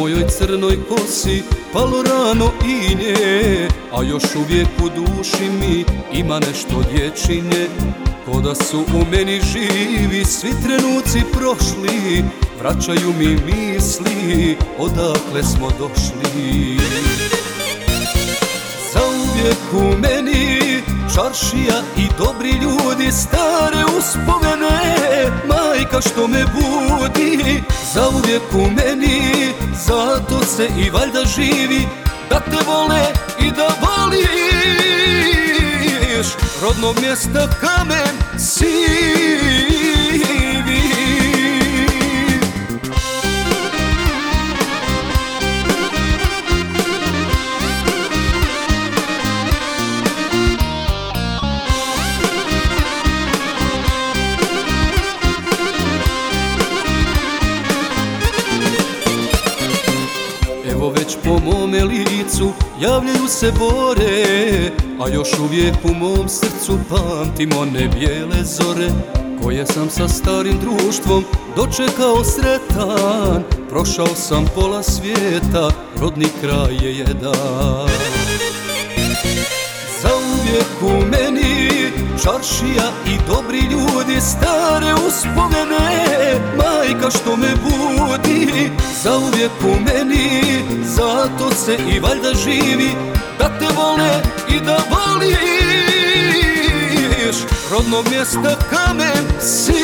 mojoj crnoj kosi palo rano inje, a još uvijek u duši mi ima nešto dječinje. Ko da su u meni živi svi trenuci prošli, vraćaju mi misli odakle smo došli. Zauvijek u meni čaršija i dobri ljudi, stare uspomene, majka što me budi. Zauvijek u meni, zato se i valjda živi, da te vole i da voliš rodnog mjesta kamen sivi. Evo već po mome licu javljaju se bore, a još uvijek u mom srcu pamtim one bijele zore, koje sam sa starim društvom dočekao sretan. Prošao sam pola svijeta, rodni kraj je jedan. Zauvijek u meni čaršija i dobri ljudi, stare uspomene, majka što me budi. Zauvijek u meni, zato se i valjda živi, da te vole i da voliš rodnog mjesta kamen si.